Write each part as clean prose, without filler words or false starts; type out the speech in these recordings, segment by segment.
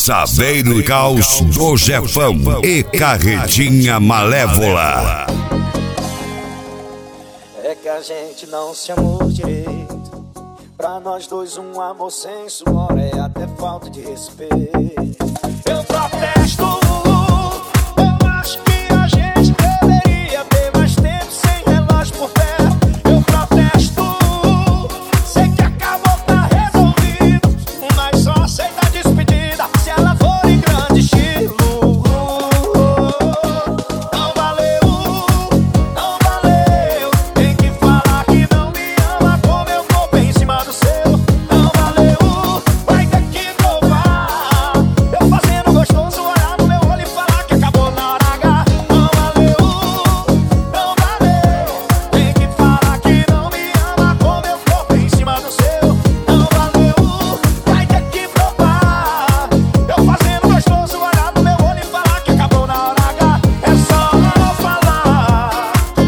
Saveiro Caos do Jefão e Carretinha Malévola. É que a gente não se amou direito. Pra nós dois um amor sem suor é até falta de respeito. Eu protesto. Eu acho que a gente deveria ter mais tempo sem relógio por perto. Eu protesto. Sei que acabou, tá resolvido, mas só aceita a despedida se ela for em grande estilo. Não valeu, não valeu. Tem que falar que não me ama como eu vou bem em cima do seu. Não valeu, vai ter que provar. Eu fazendo gostoso, olhar no meu olho e falar que acabou na hora H. Não valeu, não valeu. Tem que falar que não me ama como eu vou bem em cima do seu. Não valeu, vai ter que provar. Eu fazendo gostoso, olhar no meu olho e falar que acabou na hora H. É só falar.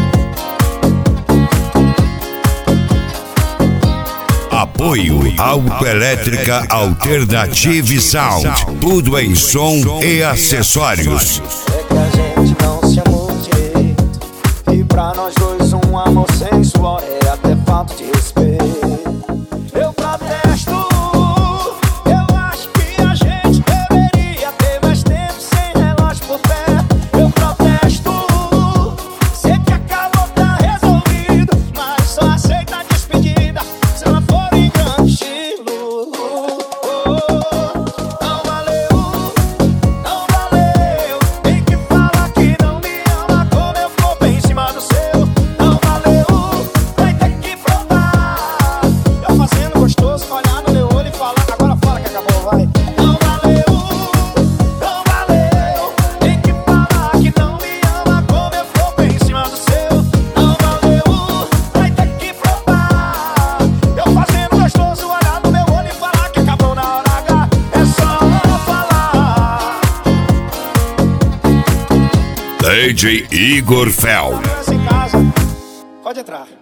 Apoio Autoelétrica Alternative Sound. Tudo em som e acessórios. É que a gente não se amou direito. E pra nós dois um amor sem suor é até falta de respeito. Eu protesto. Eu acho que a gente deveria ter mais tempo sem relógio por perto. Eu protesto. Sei que acabou, tá resolvido, mas só aceita a despedida se ela for em grande estilo. Não valeu, não valeu. Tem que falar que não me ama como eu vou bem em cima do seu. Não valeu, vai ter que provar. Eu fazendo gostoso, olhar no meu olho e falar agora fala que acabou, vai. Não valeu, não valeu. Tem que falar que não me ama como eu vou bem em cima do seu. Não valeu, vai ter que provar. Eu fazendo gostoso, olhar no meu olho e falar que acabou na hora H. É só falar. DJ Igor Fel. Criança em casa, pode entrar.